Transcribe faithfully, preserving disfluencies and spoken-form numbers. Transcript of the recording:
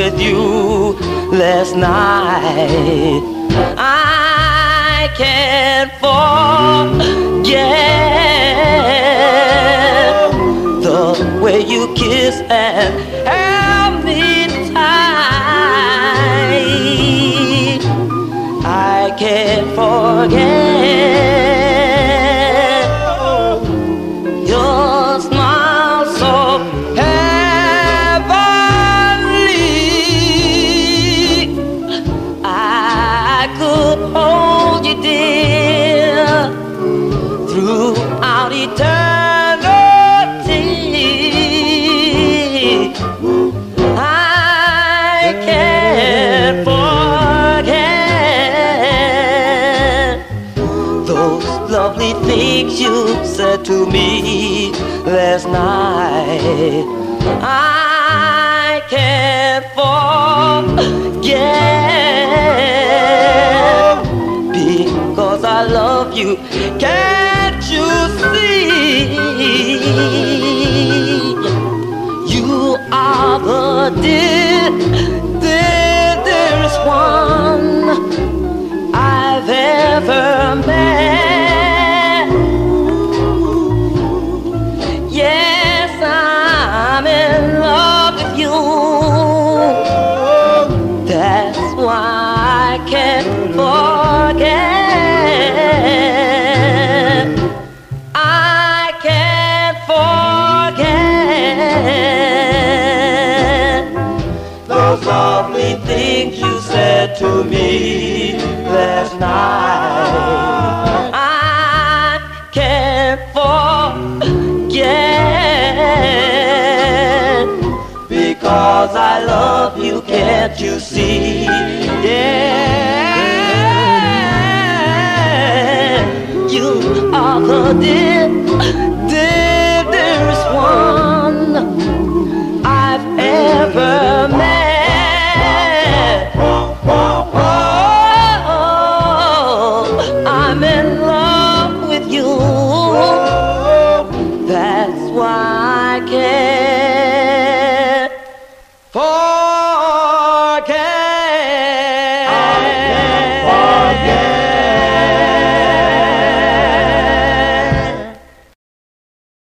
with you last night. I can't forget the way you kiss and held me tight. I can't forget your smile so heavenly. I could hold you, dear, throughout eternity. I can't forget those lovely things you said to me last night. I can't forget because I love you. Can't you see? You are the dear, dear, dearest one I've ever met. Yes, I'm in love with you. That's why I can't forget. I can't forget those lovely things you said to me last night. I can't forget because I love you, can't you see? Yeah, you are the dear, dear, dearest one I've ever met. Oh, I'm in love with you. That's why I can't forget.